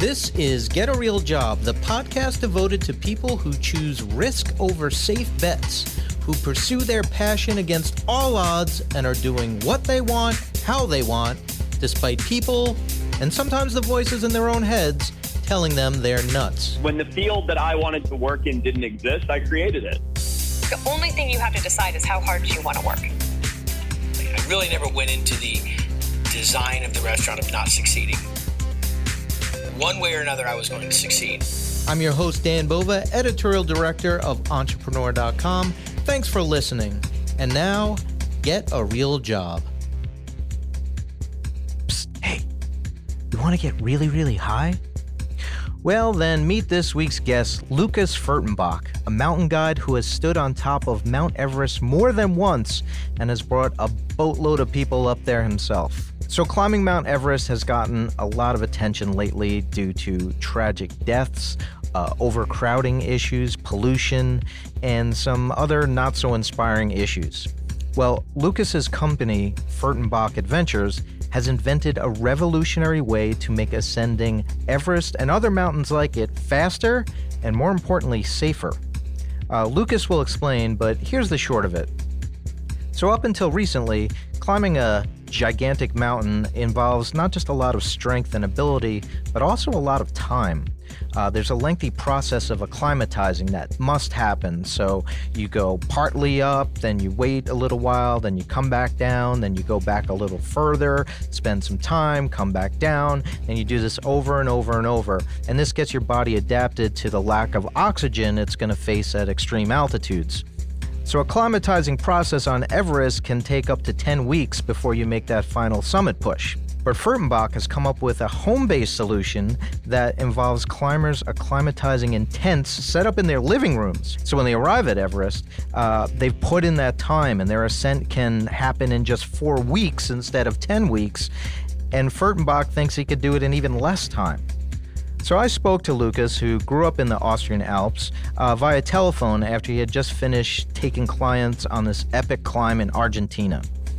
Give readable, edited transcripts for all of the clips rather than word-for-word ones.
This is Get a Real Job, the podcast devoted to people who choose risk over safe bets, who pursue their passion against all odds and are doing what they want, how they want, despite people, and sometimes the voices in their own heads, telling them they're nuts. When the field that I wanted to work in didn't exist, I created it. The only thing you have to decide is how hard do you want to work. I really never went into the design of the restaurant of not succeeding. One way or another, I was going to succeed. I'm your host, Dan Bova, editorial director of Entrepreneur.com. Thanks for listening. And now, get a real job. Psst, hey, you want to get really, really high? Well, then meet this week's guest, Lucas Furtenbach, a mountain guide who has stood on top of Mount Everest more than once and has brought a boatload of people up there himself. So climbing Mount Everest has gotten a lot of attention lately due to tragic deaths, overcrowding issues, pollution, and some other not-so-inspiring issues. Well, Lucas's company, Furtenbach Adventures, has invented a revolutionary way to make ascending Everest and other mountains like it faster and, more importantly, safer. Lucas will explain, but here's the short of it. So up until recently, climbing a gigantic mountain involves not just a lot of strength and ability, but also a lot of time. There's a lengthy process of acclimatizing that must happen. So you go partly up, then you wait a little while, then you come back down, then you go back a little further, spend some time, come back down, and you do this over and over and over. And this gets your body adapted to the lack of oxygen it's going to face at extreme altitudes. So acclimatizing process on Everest can take up to 10 weeks before you make that final summit push. But Furtenbach has come up with a home-based solution that involves climbers acclimatizing in tents set up in their living rooms. So when they arrive at Everest, they've put in that time and their ascent can happen in just 4 weeks instead of 10 weeks. And Furtenbach thinks he could do it in even less time. So I spoke to Lucas, who grew up in the Austrian Alps, via telephone after he had just finished taking clients on this epic climb in Argentina.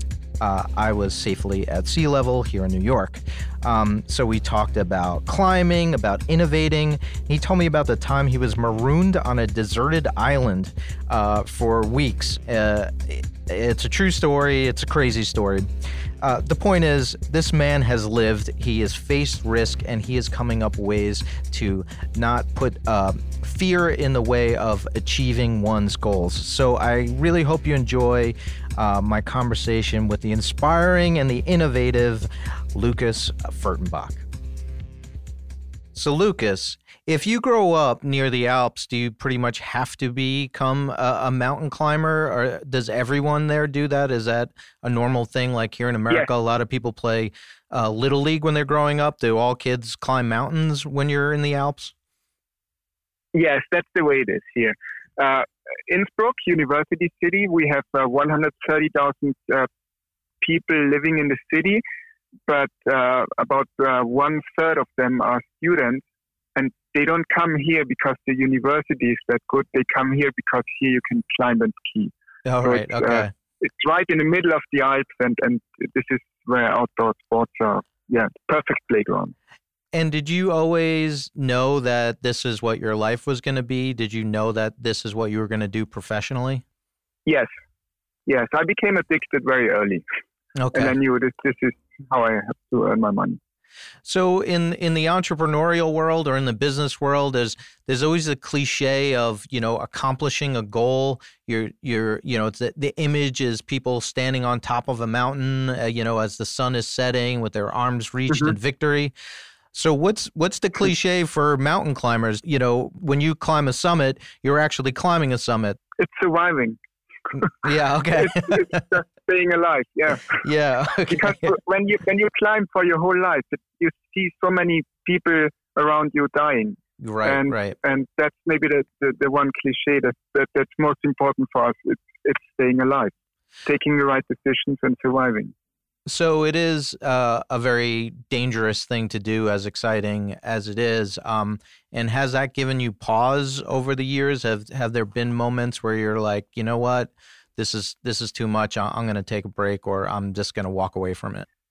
I was safely at sea level here in New York. So we talked about climbing, about innovating. He told me about the time he was marooned on a deserted island for weeks. It's a true story. It's a crazy story. The point is, this man has lived, he has faced risk, and he is coming up ways to not put fear in the way of achieving one's goals. So I really hope you enjoy my conversation with the inspiring and the innovative Lucas Furtenbach. So Lucas, if you grow up near the Alps, do you pretty much have to become a mountain climber, or does everyone there do that? Is that a normal thing? Like here in America, Yeah. A lot of people play Little League when they're growing up. Do all kids climb mountains when you're in the Alps? Yes, that's the way it is here. Innsbruck, University City, we have 130,000 people living in the city, but about 1/3 of them are students. And they don't come here because the university is that good. They come here because here you can climb and ski. All So right, okay. It's right in the middle of the Alps, and this is where outdoor sports are. Yeah, perfect playground. And did you always know that this is what your life was going to be? Did you know that this is what you were going to do professionally? Yes. I became addicted very early, Okay. and I knew this is how I have to earn my money. So in the entrepreneurial world or in the business world, there's always the cliche of, accomplishing a goal. It's the image is people standing on top of a mountain, as the sun is setting with their arms reached in victory. So what's the cliche for mountain climbers? When you climb a summit, you're actually climbing a summit. It's surviving. Yeah. Okay. it's just staying alive. Yeah. Yeah. Okay. Because when you climb for your whole life, you see so many people around you dying. Right. And that's maybe the one cliche that's most important for us. It's staying alive, taking the right decisions and surviving. So it is a very dangerous thing to do, as exciting as it is. And has that given you pause over the years? Have there been moments where you're like, you know what, this is too much. I'm going to take a break, or I'm just going to walk away from it?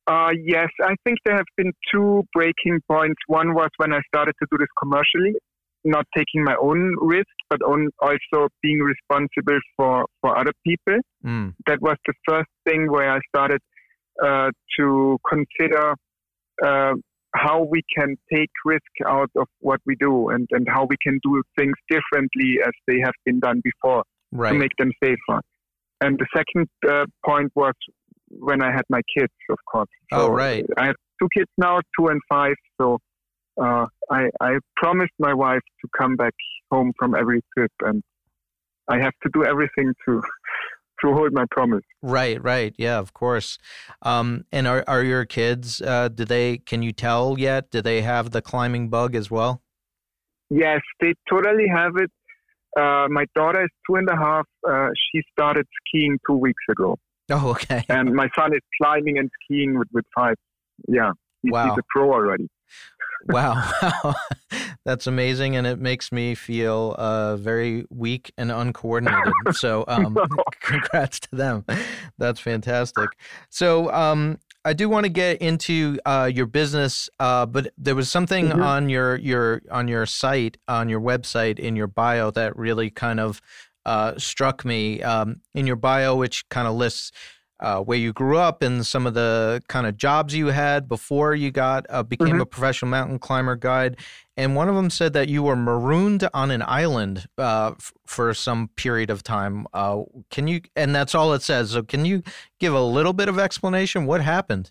Yes, I think there have been two breaking points. One was when I started to do this commercially, not taking my own risk, but also being responsible for other people. That was the first thing where I started to consider how we can take risk out of what we do and how we can do things differently as they have been done before to make them safer. And the second point was when I had my kids, of course. So I have two kids now, 2 and 5. So I promised my wife to come back home from every trip, and I have to do everything to hold my promise. Right. Yeah, of course. And are your kids, can you tell yet? Do they have the climbing bug as well? Yes, they totally have it. My daughter is 2.5. She started skiing 2 weeks ago. Oh, okay. And my son is climbing and skiing with 5. Yeah, he's a pro already. Wow. That's amazing. And it makes me feel very weak and uncoordinated. So congrats to them. That's fantastic. So I do want to get into your business, but there was something on your site, on your website, in your bio that really kind of struck me. In your bio, which kind of lists where you grew up and some of the kind of jobs you had before you became a professional mountain climber guide. And one of them said that you were marooned on an island for some period of time. And that's all it says. So can you give a little bit of explanation? What happened?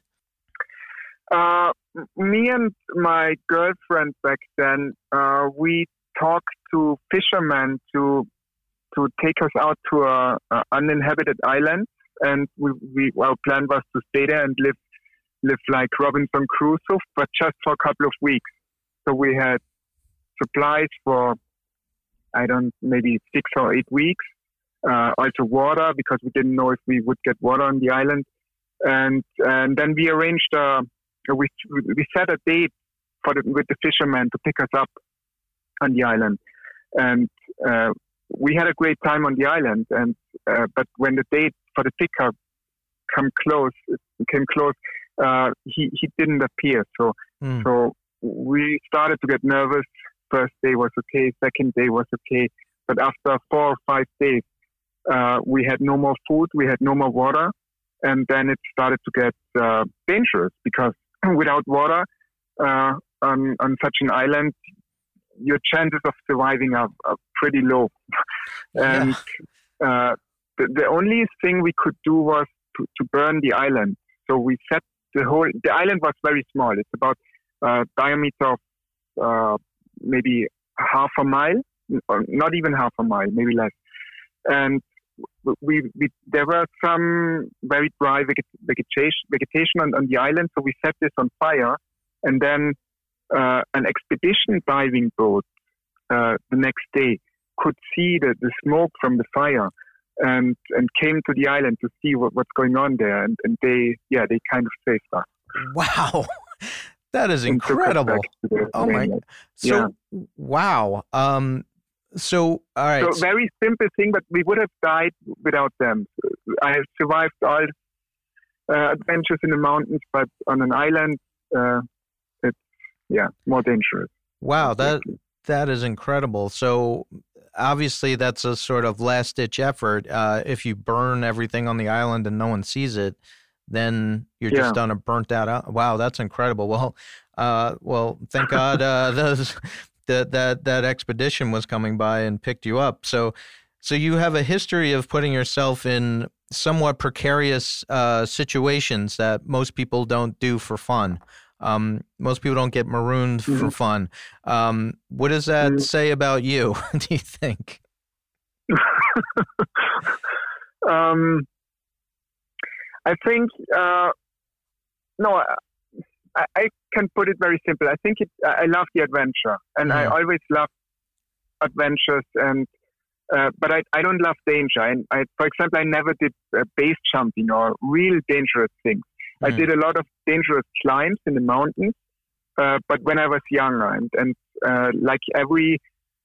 Me and my girlfriend back then, we talked to fishermen to take us out to a uninhabited island. And our plan was to stay there and live like Robinson Crusoe, but just for a couple of weeks. So we had supplies for, maybe 6 or 8 weeks. Also water, because we didn't know if we would get water on the island. And then we arranged, we set a date with the fishermen to pick us up on the island. And we had a great time on the island. And but when the date for the pickup came close, he didn't appear. So we started to get nervous. First day was okay, second day was okay, but after 4 or 5 days, we had no more food, we had no more water, and then it started to get dangerous, because without water on such an island, your chances of surviving are pretty low. And the only thing we could do was to burn the island. So we set the island was very small. It's about diameter of maybe half a mile, or not even half a mile, maybe less. And there were some very dry vegetation on the island, so we set this on fire, and then an expedition diving boat the next day could see the smoke from the fire and came to the island to see what's going on there, and they kind of saved us. Wow. That is incredible. Oh my! So wow. So all right. So very simple thing, but we would have died without them. I have survived all adventures in the mountains, but on an island, it's more dangerous. Wow, that is incredible. So obviously, that's a sort of last ditch effort. If you burn everything on the island and no one sees it, then you're just on a burnt out. Wow, that's incredible. Well, thank God that expedition was coming by and picked you up. So you have a history of putting yourself in somewhat precarious situations that most people don't do for fun. Most people don't get marooned for fun. What does that say about you, do you think? I think, I can put it very simple. I think I love the adventure, and I always love adventures, and but I don't love danger. And for example, I never did base jumping or real dangerous things. I did a lot of dangerous climbs in the mountains, but when I was younger, and like every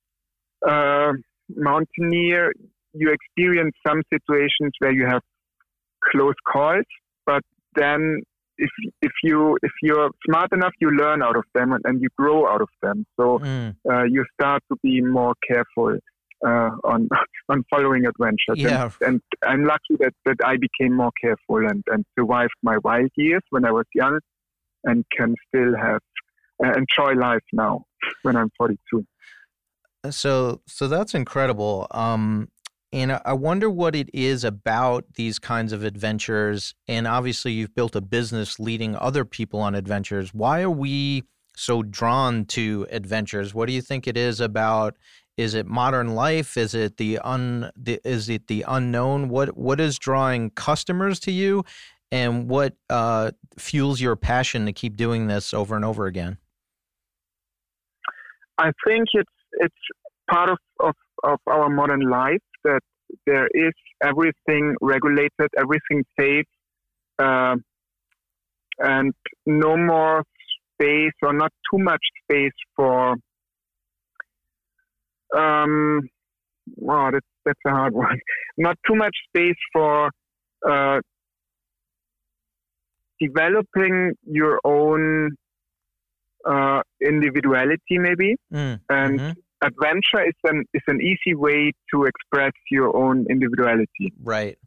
mountaineer, you experience some situations where you have close calls, but then if you're smart enough, you learn out of them and you grow out of them. So you start to be more careful on following adventures. Yeah. And I'm lucky that I became more careful and survived my wild years when I was young, and can still have enjoy life now when I'm 42. So that's incredible. And I wonder what it is about these kinds of adventures. And obviously, you've built a business leading other people on adventures. Why are we so drawn to adventures? What do you think it is about? Is it modern life? Is it the unknown? What is drawing customers to you, and what fuels your passion to keep doing this over and over again? I think it's part of our modern life that there is everything regulated, everything safe, and no more space, or not too much space for that's a hard one. Not too much space for developing your own individuality, maybe, and adventure is an easy way to express your own individuality. Right.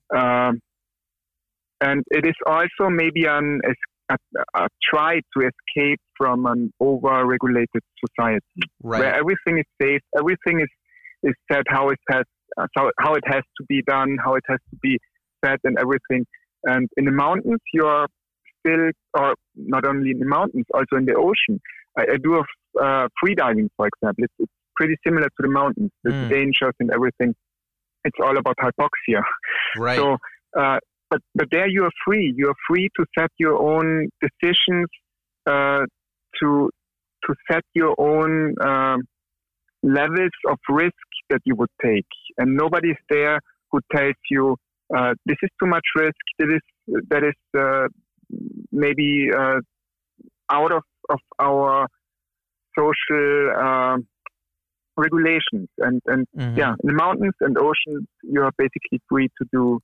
And it is also maybe a try to escape from an over-regulated society, right, where everything is safe, everything is said how it has to be done, how it has to be said, and everything. And in the mountains, you're still, or not only in the mountains, also in the ocean. I do free diving, for example. It's pretty similar to the mountains. The dangers and everything. It's all about hypoxia. Right. So, but there you are free. You are free to set your own decisions, to set your own levels of risk that you would take, and nobody's there who tells you this is too much risk. That is maybe out of our social regulations, and yeah, in the mountains and oceans, you are basically free to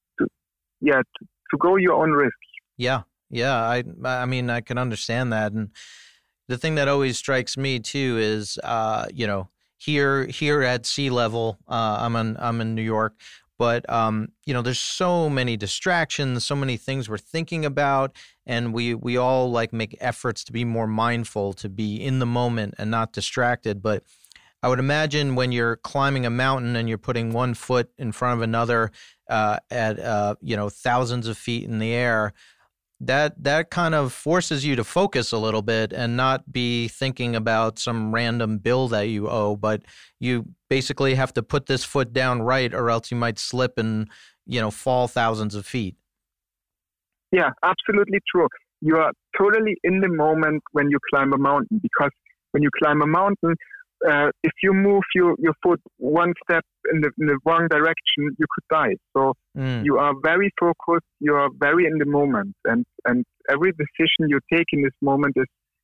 go your own risk. Yeah. I mean, I can understand that, and the thing that always strikes me too is, here at sea level, I'm in New York, but there's so many distractions, so many things we're thinking about, and we all like make efforts to be more mindful, to be in the moment and not distracted. But I would imagine when you're climbing a mountain and you're putting one foot in front of another at thousands of feet in the air, that kind of forces you to focus a little bit and not be thinking about some random bill that you owe, but you basically have to put this foot down right, or else you might slip and fall thousands of feet. Yeah, absolutely true. You are totally in the moment when you climb a mountain, because when you climb a mountain, if you move your foot one step in the wrong direction, you could die. So you are very focused, you are very in the moment, and every decision you take in this moment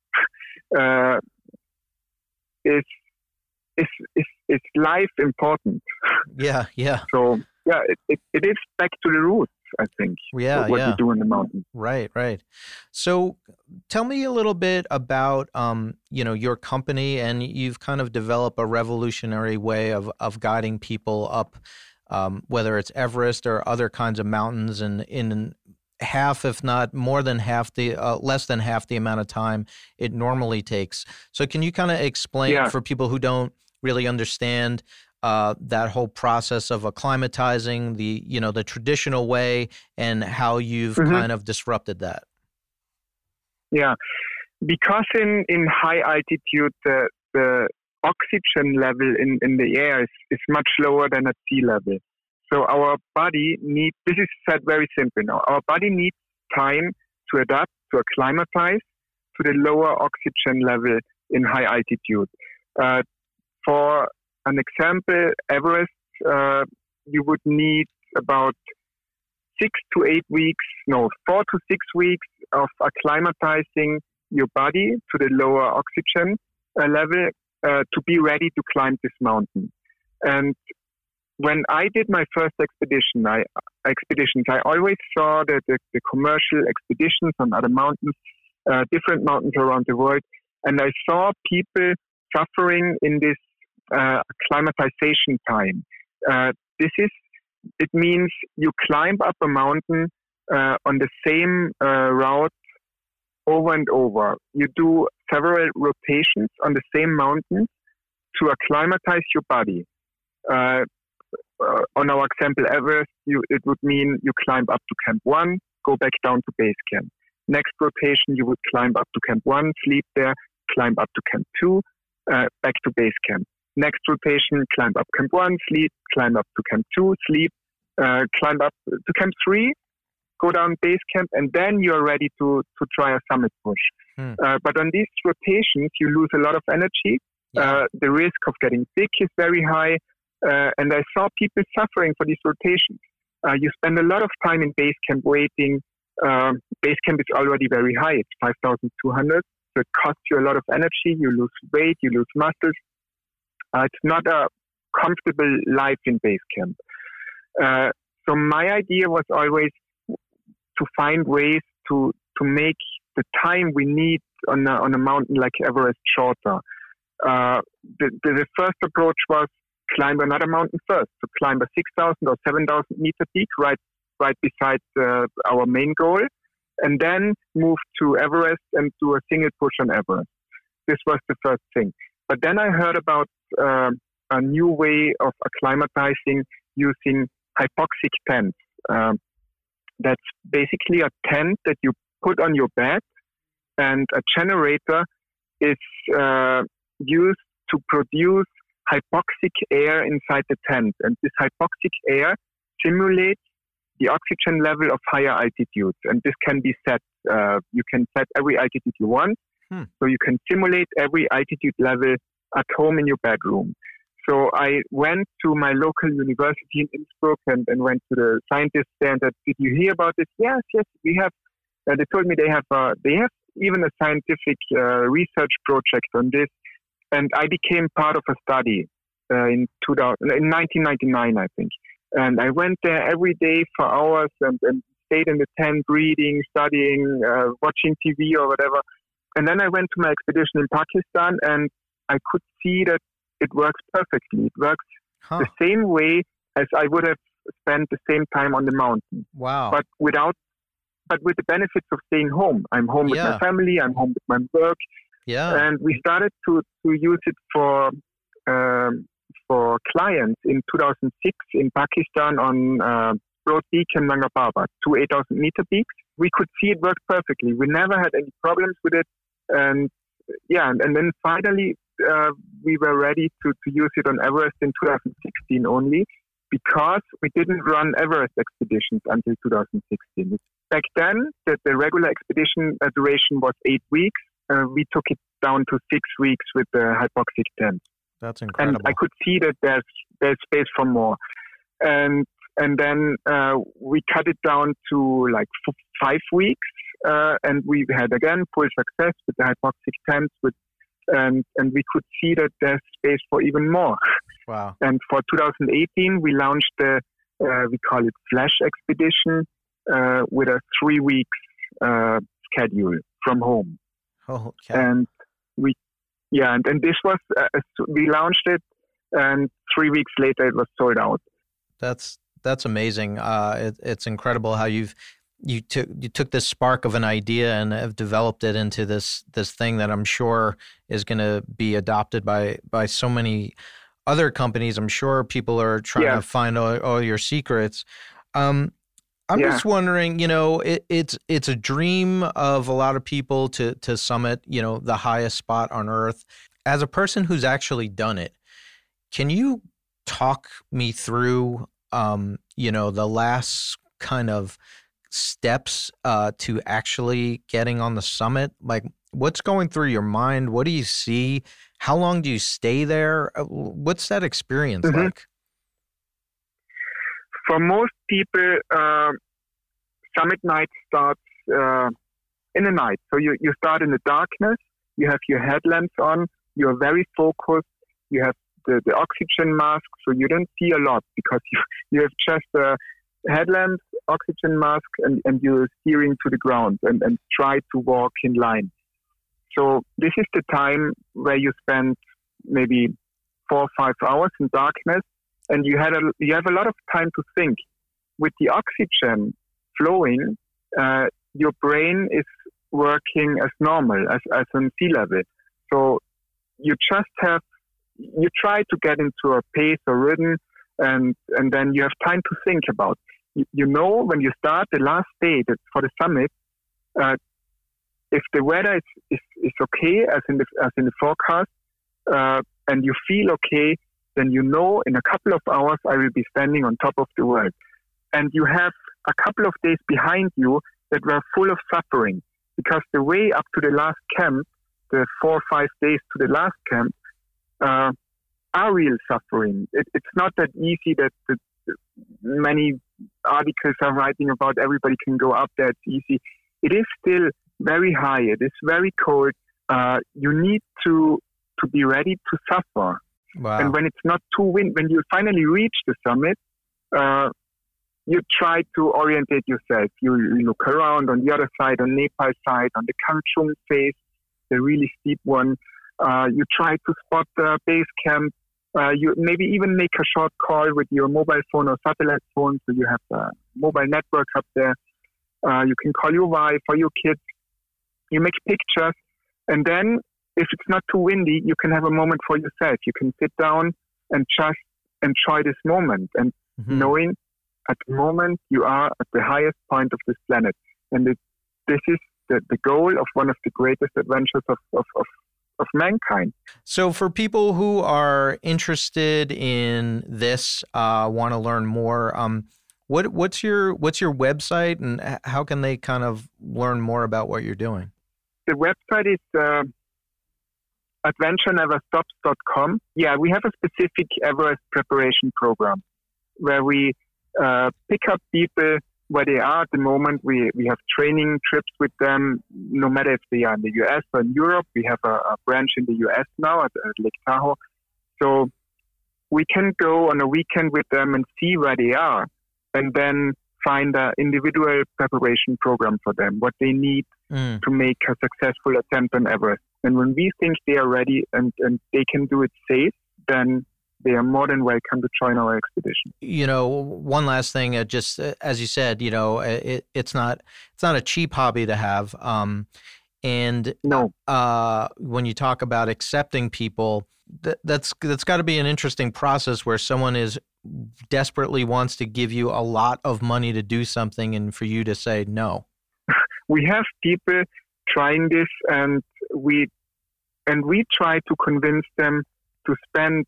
is life important. Yeah. So yeah, it is back to the roots, I think. Yeah, what you do in the mountains. Right. So tell me a little bit about your company, and you've kind of developed a revolutionary way of guiding people up, whether it's Everest or other kinds of mountains, and in half, if not more than half less than half the amount of time it normally takes. So can you kind of explain for people who don't really understand that whole process of acclimatizing, the traditional way, and how you've kind of disrupted that? Yeah, because in high altitude, the oxygen level in the air is much lower than at sea level. So our body needs, this is said very simple now, our body needs time to adapt, to acclimatize to the lower oxygen level in high altitude. For an example, Everest, you would need about 4 to 6 weeks of acclimatizing your body to the lower oxygen level to be ready to climb this mountain. And when I did my first expeditions, I always saw the commercial expeditions on other mountains, different mountains around the world, and I saw people suffering in this acclimatization time. It means you climb up a mountain on the same route over and over. You do several rotations on the same mountain to acclimatize your body. On our example, Everest, it would mean you climb up to Camp 1, go back down to base camp. Next rotation, you would climb up to Camp 1, sleep there, climb up to Camp 2, back to base camp. Next rotation, climb up Camp 1, sleep, climb up to Camp 2, sleep, climb up to Camp 3, go down base camp, and then you're ready to try a summit push. But on these rotations, you lose a lot of energy. The risk of getting sick is very high. And I saw people suffering for these rotations. You spend a lot of time in base camp waiting. Base camp is already very high. It's 5,200. So it costs you a lot of energy. You lose weight, you lose muscles. It's not a comfortable life in base camp. So my idea was always to find ways to make the time we need on a mountain like Everest shorter. The first approach was climb another mountain first, to climb a 6,000 or 7,000 meter peak right beside our main goal, and then move to Everest and do a single push on Everest. This was the first thing. But then I heard about a new way of acclimatizing using hypoxic tents. That's basically a tent that you put on your bed, and a generator is used to produce hypoxic air inside the tent. And this hypoxic air simulates the oxygen level of higher altitudes. And this can be set. You can set every altitude you want. So you can simulate every altitude level at home in your bedroom. So I went to my local university in Innsbruck and went to the scientists there and said, "Did you hear about this?" Yes, we have. They told me they have even a scientific research project on this. And I became part of a study in 1999, I think. And I went there every day for hours and stayed in the tent, reading, studying, watching TV or whatever. And then I went to my expedition in Pakistan, and I could see that it works perfectly. It works the same way as I would have spent the same time on the mountain. Wow. But with the benefits of staying home. I'm home with my family. I'm home with my work. Yeah. And we started to use it for clients in 2006 in Pakistan on Broad Peak and Nanga Parbat, 2 8,000 meter peaks. We could see it worked perfectly. We never had any problems with it. And then finally we were ready to use it on Everest in 2016 only, because we didn't run Everest expeditions until 2016. Back then, the regular expedition duration was 8 weeks. We took it down to 6 weeks with the hypoxic tent. That's incredible. And I could see that there's space for more. And then we cut it down to like 5 weeks. And we had, again, full success with the hypoxic tents. And we could see that there's space for even more. Wow. And for 2018, we launched we call it Flash Expedition, with a 3 weeks schedule from home. Oh, okay. And and this was we launched it, and 3 weeks later it was sold out. That's amazing. It's incredible how you took this spark of an idea and have developed it into this thing that I'm sure is going to be adopted by so many other companies. I'm sure people are trying to find all your secrets. I'm just wondering, it's a dream of a lot of people to summit, the highest spot on Earth. As a person who's actually done it, can you talk me through, the last kind of steps to actually getting on the summit? Like, what's going through your mind? What do you see? How long do you stay there? What's that experience like? For most people, summit night starts in the night. So you start in the darkness, you have your headlamps on, you're very focused, you have the oxygen mask, so you don't see a lot because you have just a headlamp, oxygen mask, and you're steering to the ground and try to walk in line. So this is the time where you spend maybe 4 or 5 hours in darkness, and you have a lot of time to think. With the oxygen flowing, your brain is working as normal, as on sea level. So you try to get into a pace or rhythm, and then you have time to think about. When you start the last day for the summit, if the weather is okay as in the forecast, and you feel okay, then in a couple of hours I will be standing on top of the world. And you have a couple of days behind you that were full of suffering, because the way up to the last camp, the 4 or 5 days to the last camp, are real suffering. It's not that easy that many articles are writing about everybody can go up there. It's easy. It is still very high. It is very cold. You need to be ready to suffer. Wow. And when it's not too windy, when you finally reach the summit, you try to orientate yourself. You look around on the other side, on Nepal side, on the Kangchung face, the really steep one. You try to spot the base camp. You maybe even make a short call with your mobile phone or satellite phone, so you have a mobile network up there. You can call your wife or your kids. You make pictures, and then if it's not too windy, you can have a moment for yourself. You can sit down and just enjoy this moment, and knowing at the moment you are at the highest point of this planet. And this is the goal of one of the greatest adventures of mankind. So for people who are interested in this, want to learn more, what's your website, and how can they kind of learn more about what you're doing? The website is adventureneverstops.com. Yeah, we have a specific Everest preparation program where we pick up people where they are at the moment. We have training trips with them, no matter if they are in the US or in Europe. We have a branch in the US now at Lake Tahoe. So we can go on a weekend with them and see where they are, and then find an individual preparation program for them, what they need to make a successful attempt on Everest. And when we think they are ready and they can do it safe, then they are more than welcome to join our expedition. One last thing, just as you said, it's not a cheap hobby to have. And no, when you talk about accepting people, that's got to be an interesting process where someone desperately wants to give you a lot of money to do something, and for you to say no. We have people trying this, and we try to convince them to spend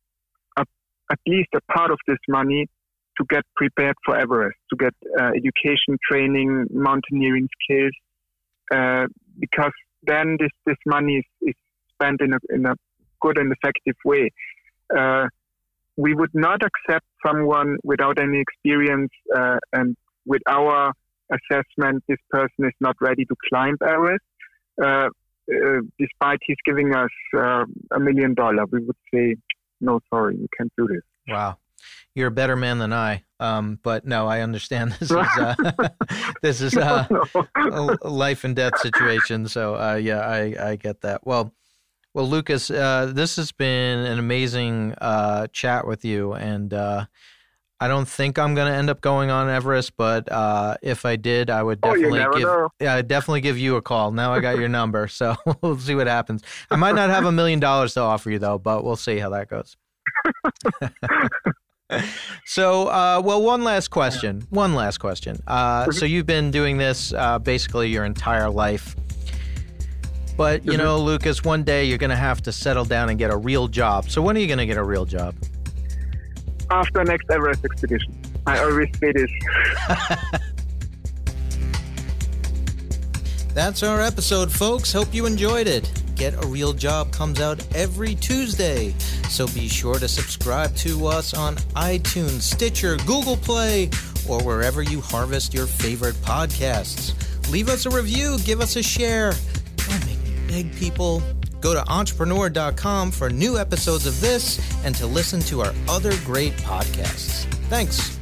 at least a part of this money to get prepared for Everest, to get education, training, mountaineering skills, because then this money is spent in a good and effective way. We would not accept someone without any experience, and with our assessment, this person is not ready to climb Everest. Despite he's giving us $1 million, we would say, no, sorry, you can't do this. Wow. You're a better man than I. But no, I understand this is a life and death situation. So I get that. Well, Lucas, this has been an amazing chat with you, and I don't think I'm going to end up going on Everest, but if I did, I would definitely give you a call. Now I got your number, so we'll see what happens. I might not have $1 million to offer you, though, but we'll see how that goes. So, one last question. So you've been doing this basically your entire life. But, Lucas, one day you're going to have to settle down and get a real job. So when are you going to get a real job? After next Everest expedition. I always say this. That's our episode, folks. Hope you enjoyed it. Get a Real Job comes out every Tuesday, so be sure to subscribe to us on iTunes, Stitcher, Google Play, or wherever you harvest your favorite podcasts. Leave us a review, give us a share. Don't make me beg, people. Go to entrepreneur.com for new episodes of this and to listen to our other great podcasts. Thanks.